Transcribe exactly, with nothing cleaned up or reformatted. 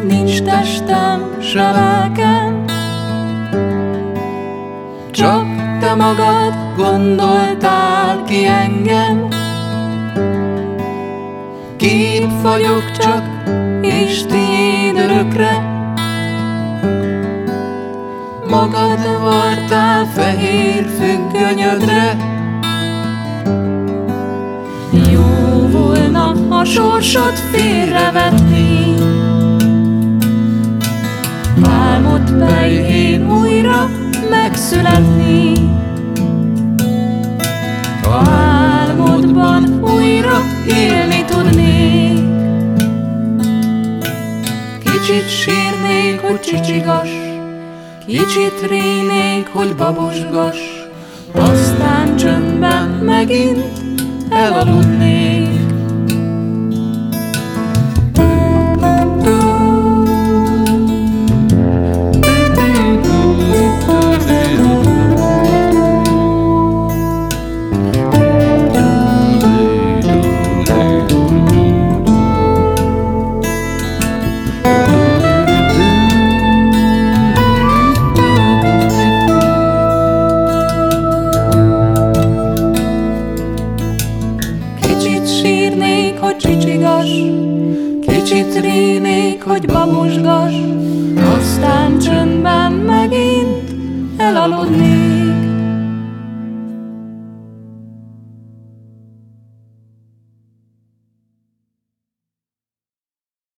hogy nincs testem, se lelkem. Csak te magad gondoltál ki engem. Kép vagyok csak, és tiéd örökre. Magad vartál fehér függönyödre. Jó volna a sorsot félrevetni, álmod pejhén újra megszületni. Ha álmodban újra élni tudnék, kicsit sírnék, hogy csicsigas, kicsit rénék, hogy babosgas, aztán csöndben megint elaludnék. Sírnék, hogy csicsigas, kicsit rénék, hogy babosgas, aztán csöndben megint elaludnék.